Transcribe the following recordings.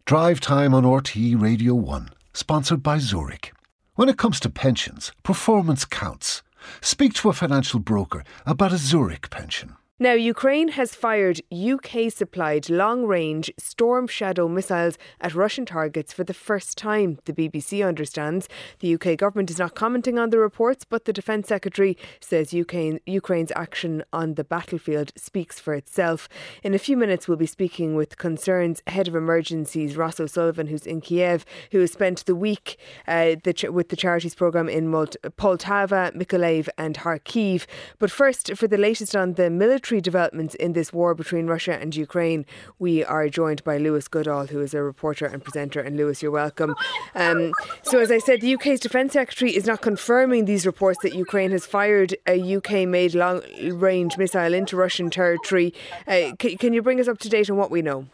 Drive Time on RTE Radio 1, sponsored by Zurich. When it comes to pensions, performance counts. Speak to a financial broker about a Zurich pension. Now, Ukraine has fired UK-supplied long-range Storm Shadow missiles at Russian targets for the first time, the BBC understands. The UK government is not commenting on the reports, but the Defence Secretary says Ukraine's action on the battlefield speaks for itself. In a few minutes, we'll be speaking with Concern's Head of Emergencies, Ross O'Sullivan, who's in Kiev, who has spent the week with the charities programme in Poltava, Mykolaiv and Kharkiv. But first, for the latest on the military developments in this war between Russia and Ukraine, we are joined by Lewis Goodall, who is a reporter and presenter. And Lewis, you're welcome. So as I said, the UK's Defence Secretary is not confirming these reports that Ukraine has fired a UK-made long-range missile into Russian territory. Can you bring us up to date on what we know?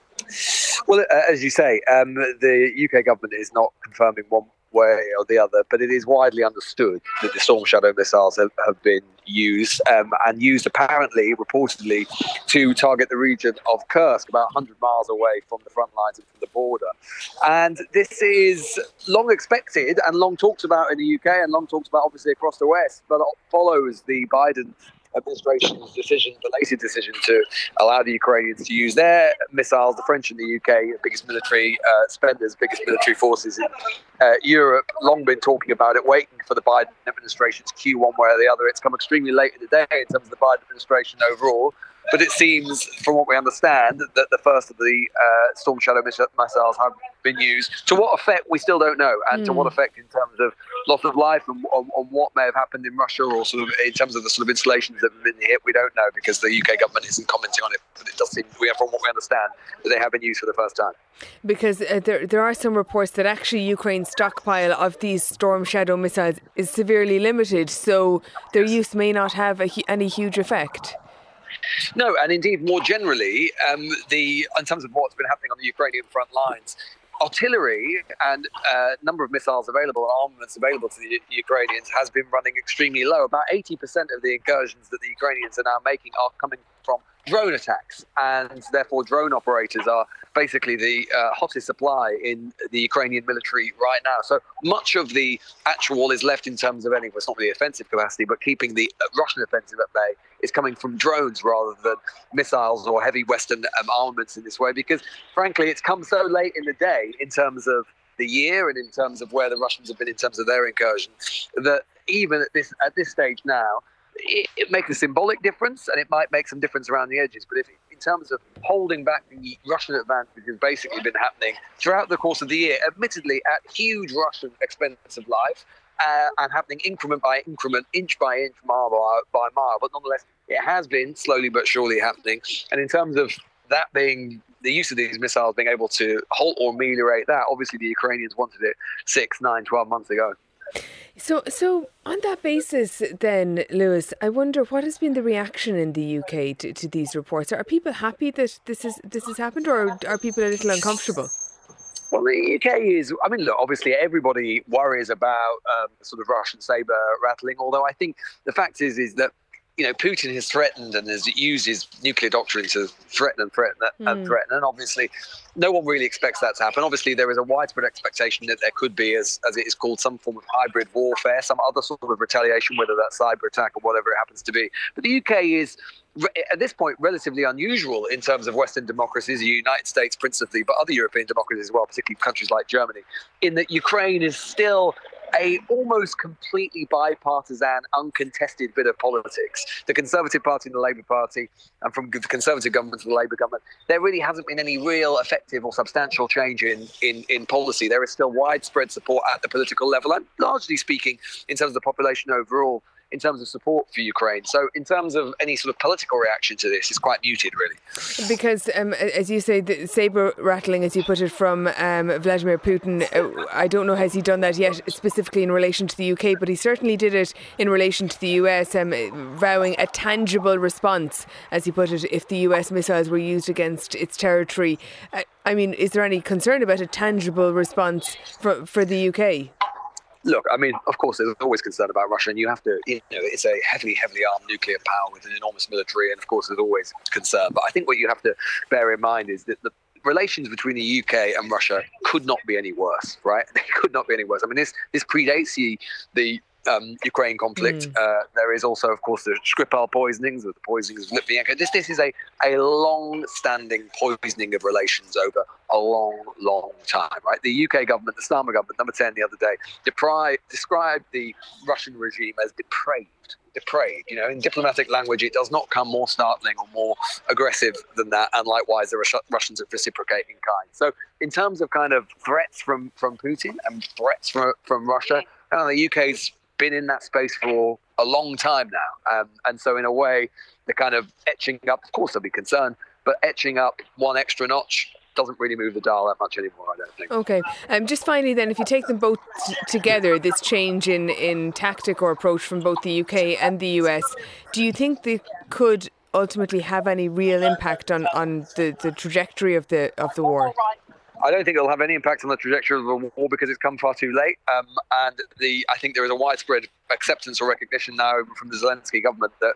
Well, as you say, the UK government is not confirming one way or the other, but it is widely understood that the Storm Shadow missiles have been used and used apparently, reportedly, to target the region of Kursk, about 100 miles away from the front lines and from the border. And this is long expected and long talked about in the UK and long talked about obviously across the West, but it follows the Biden administration's belated decision to allow the Ukrainians to use their missiles. The French and the UK, biggest military spenders, biggest military forces in Europe, long been talking about it, waiting for the Biden administration's cue one way or the other. It's come extremely late in the day in terms of the Biden administration overall. But it seems, from what we understand, that the first of the Storm Shadow missiles have been used. To what effect, we still don't know. And to what effect in terms of loss of life and on what may have happened in Russia, or sort of in terms of the sort of installations that have been hit, we don't know, because the UK government isn't commenting on it. But it does seem, from what we understand, that they have been used for the first time. Because there are some reports that actually Ukraine's stockpile of these Storm Shadow missiles is severely limited, so their use may not have any huge effect. No, and indeed, more generally, in terms of what's been happening on the Ukrainian front lines, artillery and number of missiles available and armaments available to the Ukrainians has been running extremely low. About 80% of the incursions that the Ukrainians are now making are coming from drone attacks, and therefore drone operators are basically the hottest supply in the Ukrainian military right now. So much of the actual is left in terms of it's not really offensive capacity, but keeping the Russian offensive at bay is coming from drones rather than missiles or heavy Western armaments in this way, because frankly it's come so late in the day in terms of the year and in terms of where the Russians have been in terms of their incursion, that even at this stage now, it makes a symbolic difference, and it might make some difference around the edges. But if in terms of holding back the Russian advance, which has basically been happening throughout the course of the year, admittedly at huge Russian expense of life, and happening increment by increment, inch by inch, mile by mile, but nonetheless, it has been slowly but surely happening. And in terms of that being the use of these missiles being able to halt or ameliorate that, obviously the Ukrainians wanted it 6, 9, 12 months ago. So on that basis then, Lewis, I wonder what has been the reaction in the UK to these reports? Are people happy that this has happened, or are people a little uncomfortable? Well, the UK is, look, obviously everybody worries about sort of Russian sabre rattling, although I think the fact is that, Putin has threatened and has used his nuclear doctrine to threaten. And obviously no one really expects that to happen. Obviously there is a widespread expectation that there could be, as it is called, some form of hybrid warfare, some other sort of retaliation, whether that's cyber attack or whatever it happens to be. But the UK is, at this point, relatively unusual in terms of Western democracies, the United States principally, but other European democracies as well, particularly countries like Germany, in that Ukraine is still a almost completely bipartisan, uncontested bit of politics. The Conservative Party and the Labour Party, and from the Conservative government to the Labour government, there really hasn't been any real effective or substantial change in policy. There is still widespread support at the political level, and largely speaking, in terms of the population overall, in terms of support for Ukraine. So in terms of any sort of political reaction to this, it's quite muted, really. Because, as you say, the sabre rattling, as you put it, from Vladimir Putin, I don't know, has he done that yet specifically in relation to the UK, but he certainly did it in relation to the US, vowing a tangible response, as he put it, if the US missiles were used against its territory. Is there any concern about a tangible response for the UK? Look, of course, there's always concern about Russia, and you have to, it's a heavily armed nuclear power with an enormous military, and of course, there's always concern. But I think what you have to bear in mind is that relations between the UK and Russia could not be any worse, right? They could not be any worse. I mean, this predates the Ukraine conflict. There is also, of course, the Skripal poisonings, or the poisonings of Litvinenko. This is a long-standing poisoning of relations over a long time, right? The UK government, the Starmer government, Number 10 the other day, described the Russian regime as depraved. In diplomatic language, it does not come more startling or more aggressive than that. And likewise, the Russians have reciprocated in kind. So in terms of kind of threats from Putin and threats from Russia, the UK's been in that space for a long time now. And so in a way, the kind of etching up, of course there'll be concern, but etching up one extra notch doesn't really move the dial that much anymore, I don't think. Okay. Just finally then, if you take them both together, this change in tactic or approach from both the UK and the US, do you think they could ultimately have any real impact on the trajectory of the war? I don't think it'll have any impact on the trajectory of the war because it's come far too late. And I think there is a widespread acceptance or recognition now from the Zelensky government that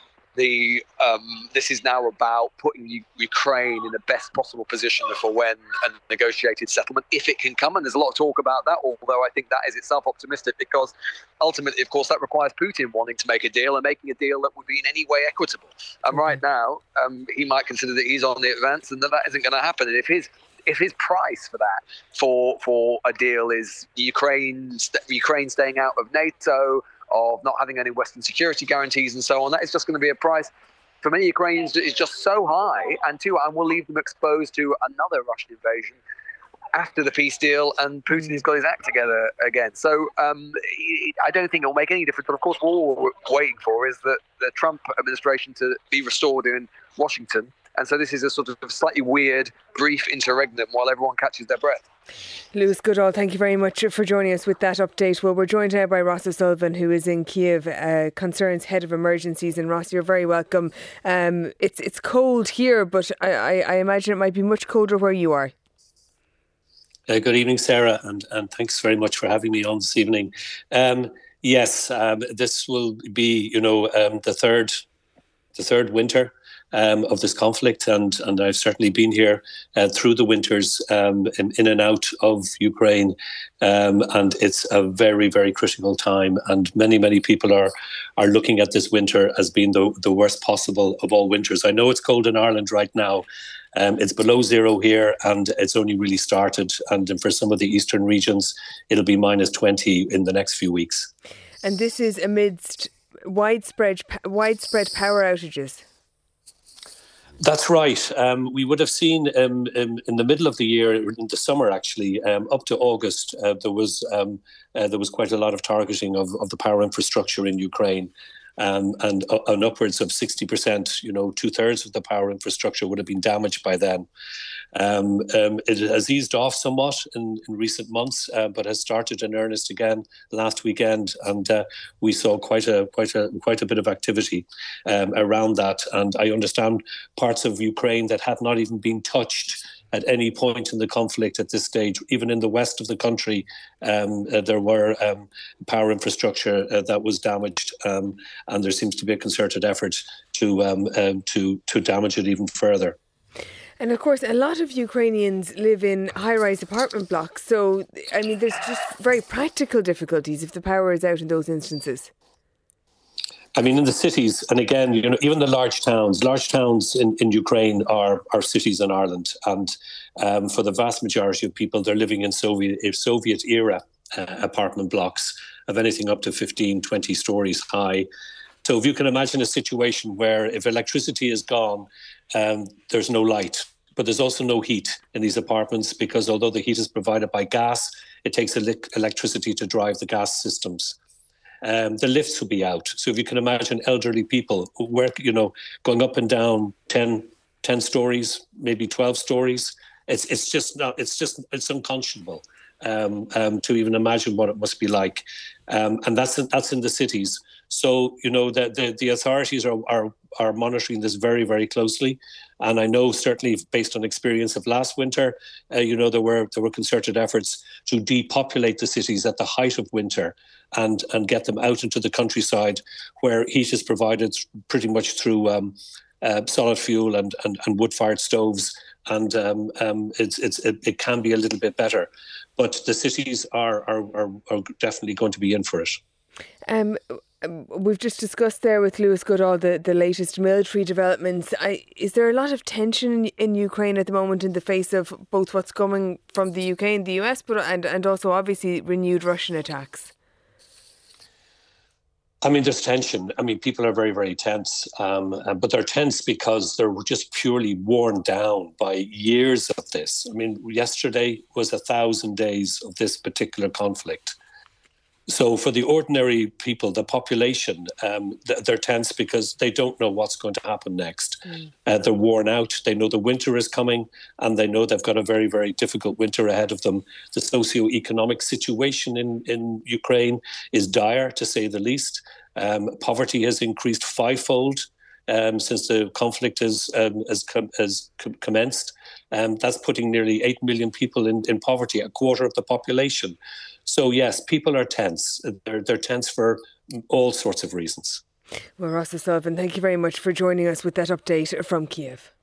this is now about putting Ukraine in the best possible position for when a negotiated settlement, if it can come. And there's a lot of talk about that, although I think that is itself optimistic because ultimately, of course, that requires Putin wanting to make a deal and making a deal that would be in any way equitable. And right now, he might consider that he's on the advance and that isn't going to happen. And if his price for that, for a deal is Ukraine staying out of NATO, of not having any Western security guarantees and so on, that is just going to be a price for many Ukrainians that is just so high, and will leave them exposed to another Russian invasion after the peace deal and Putin has got his act together again. So I don't think it will make any difference. But of course, all we're waiting for is the Trump administration to be restored in Washington. And so this is a sort of slightly weird, brief interregnum while everyone catches their breath. Lewis Goodall, thank you very much for joining us with that update. Well, we're joined now by Ross O'Sullivan, who is in Kiev, Concerns Head of Emergencies. And Ross, you're very welcome. It's cold here, but I imagine it might be much colder where you are. Good evening, Sarah, and thanks very much for having me on this evening. Yes, this will be, the third winter of this conflict, and I've certainly been here through the winters in and out of Ukraine, and it's a very, very critical time, and many people are looking at this winter as being the worst possible of all winters. I know it's cold in Ireland right now. It's below zero here, and it's only really started, and for some of the eastern regions it'll be minus 20 in the next few weeks. And this is amidst widespread power outages. That's right. We would have seen in the middle of the year, in the summer actually, up to August, there was quite a lot of targeting of the power infrastructure in Ukraine, and upwards of 60%. 2/3 of the power infrastructure would have been damaged by then. It has eased off somewhat in recent months, but has started in earnest again last weekend, and we saw quite a bit of activity around that. And I understand parts of Ukraine that have not even been touched at any point in the conflict at this stage. Even in the west of the country, there were power infrastructure that was damaged, and there seems to be a concerted effort to damage it even further. And of course, a lot of Ukrainians live in high-rise apartment blocks. So, I mean, there's just very practical difficulties if the power is out in those instances. I mean, in the cities, and again, even the large towns in Ukraine are cities in Ireland. And for the vast majority of people, they're living in Soviet-era apartment blocks of anything up to 15, 20 stories high. So if you can imagine a situation where if electricity is gone, there's no light, but there's also no heat in these apartments, because although the heat is provided by gas, it takes electricity to drive the gas systems. The lifts will be out. So if you can imagine elderly people who work, going up and down 10 stories, maybe 12 stories, it's unconscionable to even imagine what it must be like. And that's in the cities. So, the authorities are monitoring this very, very closely. And I know certainly based on experience of last winter, there were concerted efforts to depopulate the cities at the height of winter and get them out into the countryside where heat is provided pretty much through solid fuel and wood-fired stoves and it can be a little bit better. But the cities are definitely going to be in for it. We've just discussed there with Lewis Goodall the latest military developments. Is there a lot of tension in Ukraine at the moment in the face of both what's coming from the UK and the US, and also obviously renewed Russian attacks? I mean, there's tension. I mean, people are very, very tense, but they're tense because they're just purely worn down by years of this. I mean, yesterday was 1,000 days of this particular conflict. So for the ordinary people, the population, they're tense because they don't know what's going to happen next. They're worn out. They know the winter is coming, and they know they've got a very, very difficult winter ahead of them. The socio-economic situation in Ukraine is dire, to say the least. Poverty has increased fivefold since the conflict has commenced. That's putting nearly 8 million people in poverty, a quarter of the population. So yes, people are tense. They're tense for all sorts of reasons. Well, Ross O'Sullivan, thank you very much for joining us with that update from Kiev.